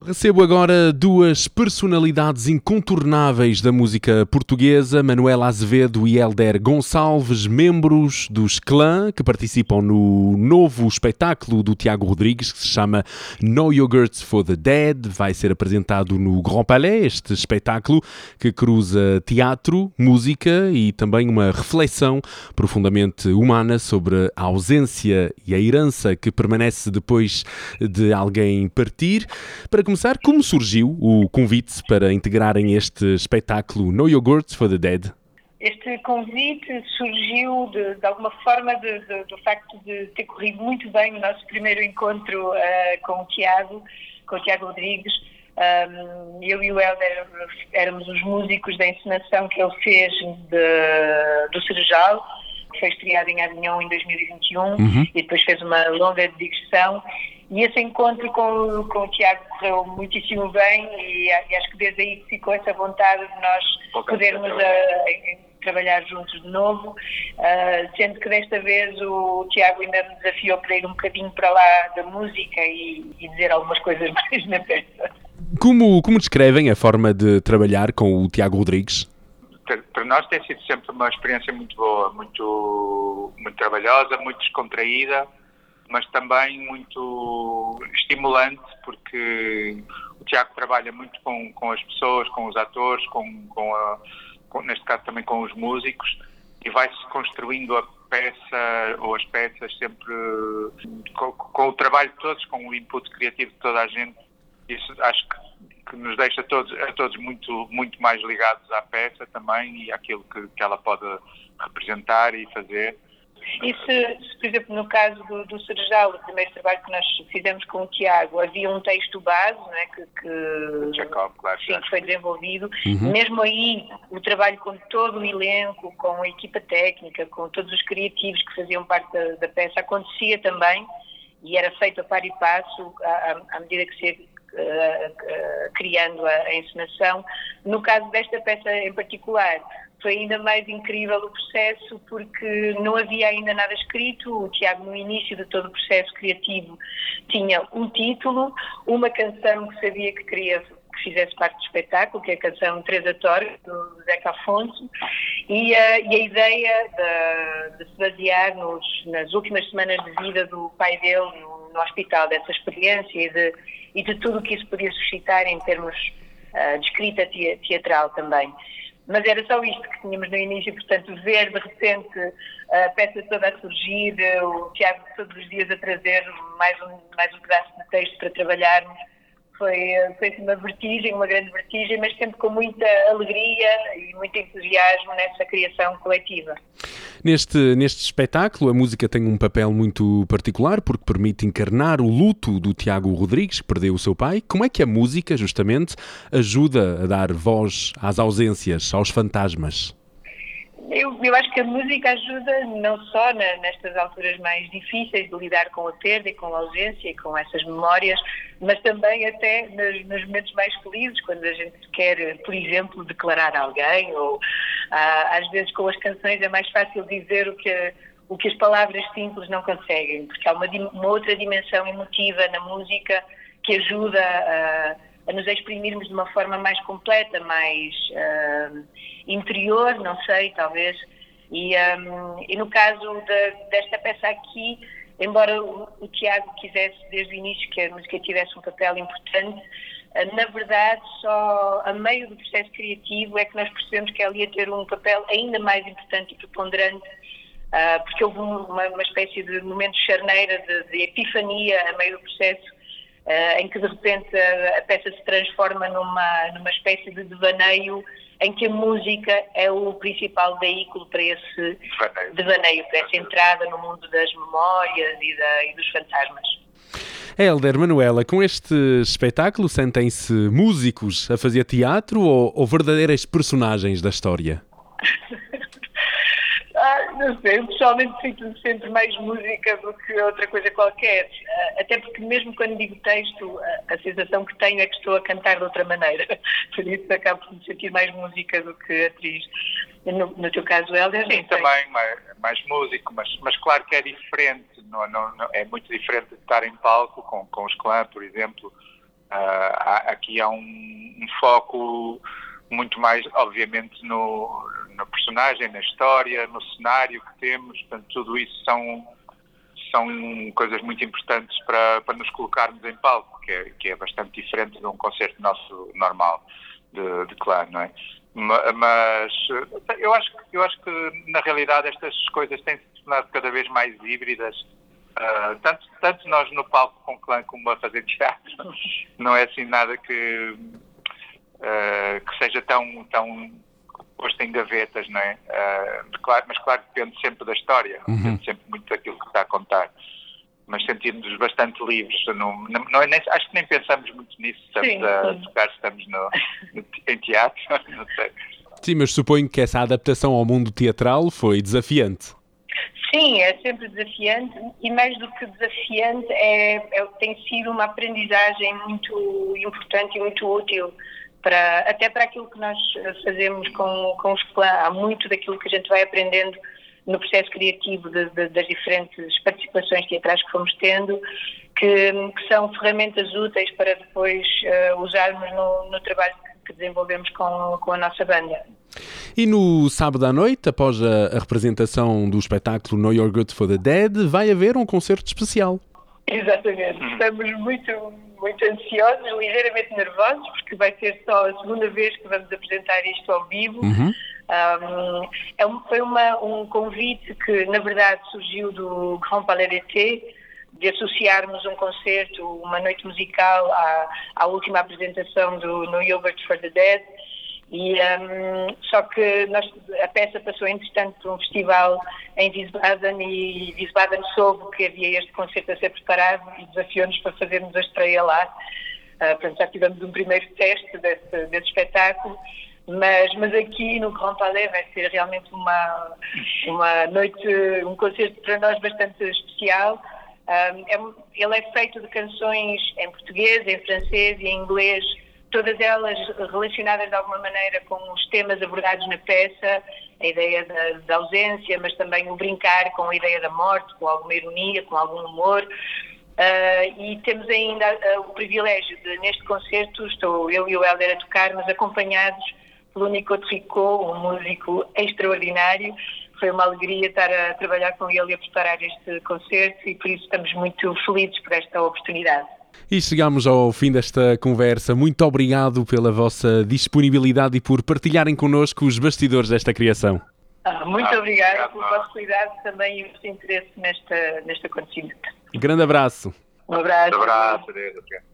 Recebo agora duas personalidades incontornáveis da música portuguesa, Manuela Azevedo e Hélder Gonçalves, membros dos Clã, que participam no novo espetáculo do Tiago Rodrigues, que se chama No Yogurt for the Dead. Vai ser apresentado no Grand Palais, este espetáculo que cruza teatro, música e também uma reflexão profundamente humana sobre a ausência e a herança que permanece depois de alguém partir. Para começar, como surgiu o convite para integrarem este espetáculo No Yogurt for the Dead? Este convite surgiu de alguma forma do facto de ter corrido muito bem o nosso primeiro encontro com o Tiago Rodrigues. Eu e o Hélder éramos os músicos da encenação que ele fez do Serejal, que foi estreado em Avignon em 2021, e depois fez uma longa digressão. E esse encontro com o Tiago correu muitíssimo bem e acho que desde aí ficou essa vontade de nós podermos trabalhar juntos de novo, sendo que desta vez o Tiago ainda me desafiou para ir um bocadinho para lá da música e dizer algumas coisas mais na peça. Como descrevem a forma de trabalhar com o Tiago Rodrigues? Para nós tem sido sempre uma experiência muito boa, muito trabalhosa, muito descontraída, mas também muito estimulante, porque o Tiago trabalha muito com as pessoas, com os atores, neste caso também com os músicos, e vai-se construindo a peça ou as peças sempre com o trabalho de todos, com o input criativo de toda a gente. Isso acho que nos deixa a todos muito, muito mais ligados à peça também e àquilo que ela pode representar e fazer. E se, por exemplo, no caso do Serejal, o primeiro trabalho que nós fizemos com o Tiago, havia um texto base, não é, que Jacob, claro, sim, que foi desenvolvido. Mesmo aí, o trabalho com todo o elenco, com a equipa técnica, com todos os criativos que faziam parte da peça, acontecia também e era feito a par e passo à medida que se ia criando a encenação. No caso desta peça em particular, foi ainda mais incrível o processo porque não havia ainda nada escrito. O Tiago, no início de todo o processo criativo, tinha um título, uma canção que sabia que queria que fizesse parte do espetáculo, que é a canção Teresa Torres, do Zeca Afonso, e a ideia de se basear nas últimas semanas de vida do pai dele no hospital, dessa experiência e de tudo o que isso podia suscitar em termos de escrita teatral também. Mas era só isto que tínhamos no início, portanto, ver de repente a peça toda a surgir, o Tiago todos os dias a trazer mais um pedaço de texto para trabalharmos, foi assim uma grande vertigem, mas sempre com muita alegria e muito entusiasmo nessa criação coletiva. Neste espetáculo, a música tem um papel muito particular porque permite encarnar o luto do Tiago Rodrigues, que perdeu o seu pai. Como é que a música, justamente, ajuda a dar voz às ausências, aos fantasmas? Eu acho que a música ajuda não só nestas alturas mais difíceis de lidar com a perda e com a ausência e com essas memórias, mas também até nos momentos mais felizes, quando a gente quer, por exemplo, declarar alguém, ou às vezes com as canções é mais fácil dizer o que as palavras simples não conseguem, porque há uma outra dimensão emotiva na música que ajuda a nos exprimirmos de uma forma mais completa, mais interior, não sei, talvez. E no caso desta peça aqui, embora o Tiago quisesse desde o início que a música tivesse um papel importante, na verdade só a meio do processo criativo é que nós percebemos que ela ia ter um papel ainda mais importante e preponderante, porque houve uma espécie de momento de charneira, de epifania a meio do processo, em que de repente a peça se transforma numa espécie de devaneio em que a música é o principal veículo para esse devaneio, para essa entrada no mundo das memórias e dos fantasmas. Hélder, Manuela, com este espetáculo sentem-se músicos a fazer teatro ou verdadeiras personagens da história? Não sei, eu pessoalmente sinto sempre mais música do que outra coisa qualquer, até porque mesmo quando digo texto, a sensação que tenho é que estou a cantar de outra maneira, por isso acabo por me sentir mais música do que atriz. No teu caso, Hélder? Sim, também mais músico, mas claro que é diferente, não, é muito diferente de estar em palco com os Clã, por exemplo, Aqui há um foco muito mais, obviamente, na personagem, na história, no cenário que temos. Portanto, tudo isso são coisas muito importantes para nos colocarmos em palco, que é bastante diferente de um concerto nosso normal de clã, não é? Mas eu acho que na realidade estas coisas têm se tornado cada vez mais híbridas, tanto nós no palco com clã como a fazer teatro. Não é assim nada que seja tão posto em gavetas, não é? Mas claro, depende sempre da história, depende sempre muito daquilo que está a contar. Mas sentimos-nos bastante livres. Acho que nem pensamos muito nisso. Estamos a tocar, estamos em teatro, não sei. Sim, mas suponho que essa adaptação ao mundo teatral foi desafiante. Sim, é sempre desafiante e mais do que desafiante tem sido uma aprendizagem muito importante e muito útil até para aquilo que nós fazemos com os clãs. Há muito daquilo que a gente vai aprendendo no processo criativo das diferentes participações teatrais que fomos tendo, que são ferramentas úteis para depois usarmos no trabalho que desenvolvemos com a nossa banda. E no sábado à noite, após a representação do espetáculo Know You're Good for the Dead, vai haver um concerto especial. Exatamente. Estamos muito, muito ansiosos, ligeiramente nervosos, porque vai ser só a segunda vez que vamos apresentar isto ao vivo. Foi um convite que, na verdade, surgiu do Grand Palais d'été, de associarmos um concerto, uma noite musical à última apresentação do No Yogurt for the Dead. Só que a peça passou, entretanto, por um festival em Wiesbaden e Wiesbaden soube que havia este concerto a ser preparado e desafiou-nos para fazermos a estreia lá. Portanto, já tivemos um primeiro teste desse espetáculo, mas aqui no Grand Palais vai ser realmente uma noite, um concerto para nós bastante especial. Ele é feito de canções em português, em francês e em inglês, todas elas relacionadas de alguma maneira com os temas abordados na peça, a ideia da ausência, mas também o brincar com a ideia da morte, com alguma ironia, com algum humor. E temos ainda o privilégio de, neste concerto, estou eu e o Hélder a tocar, mas acompanhados pelo Nico Tricot, um músico extraordinário. Foi uma alegria estar a trabalhar com ele e a preparar este concerto e por isso estamos muito felizes por esta oportunidade. E chegamos ao fim desta conversa. Muito obrigado pela vossa disponibilidade e por partilharem connosco os bastidores desta criação. Muito obrigada pelo vosso cuidado também e o vosso interesse neste acontecimento. Grande abraço. Um abraço. Um abraço.